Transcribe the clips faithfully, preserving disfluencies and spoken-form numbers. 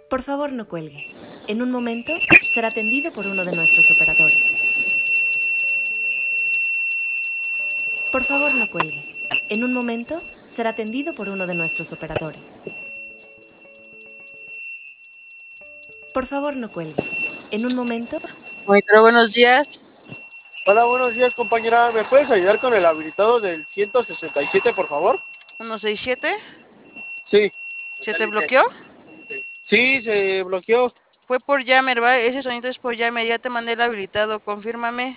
Por favor, no cuelgue. En un momento será atendido por uno de nuestros operadores. Por favor, no cuelgue. En un momento será atendido por uno de nuestros operadores. Por favor, no cuelgue. En un momento... Monitor, buenos días. Hola, buenos días, compañera. ¿Me puedes ayudar con el habilitado del ciento sesenta y siete, por favor? ciento sesenta y siete. Sí. ¿Se te bloqueó? Sí, se bloqueó. Fue por Yammer, ¿va? Ese sonido es por Yammer. Ya te mandé el habilitado. Confírmame.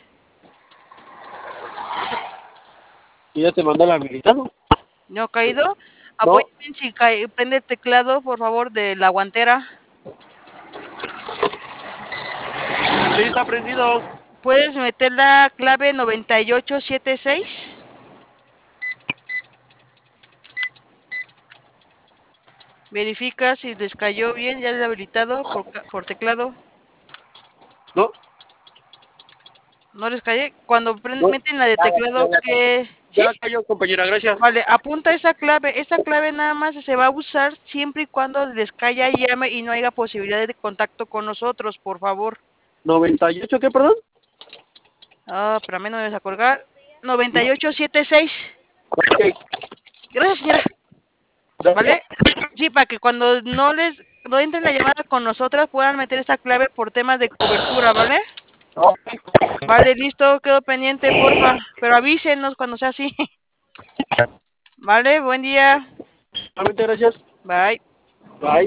¿Y ya te mandó el habilitado? ¿No ha caído? No. Apóyame si cae. Prende el teclado, por favor, de la guantera. Sí, está prendido. ¿Puedes meter la clave noventa y ocho setenta y seis? Verifica si les cayó bien ya el habilitado por, por teclado. No. ¿No les cae? Cuando prenden, No. meten la de teclado, que... ¿Sí? Ya cayó, compañera, gracias. Vale, apunta esa clave. Esa clave nada más se va a usar siempre y cuando les caiga llame y no haya posibilidad de contacto con nosotros, por favor. ¿noventa y ocho qué, perdón? Ah, pero a mí no me vas a colgar. noventa y ocho setenta y seis. Ok. Gracias, señora. ¿Vale? Sí, para que cuando no les no entren la llamada con nosotras puedan meter esta clave por temas de cobertura, ¿vale? Ok. Vale, listo, quedo pendiente, porfa. Pero avísenos cuando sea así. Vale, buen día. Solamente gracias. Bye. Bye.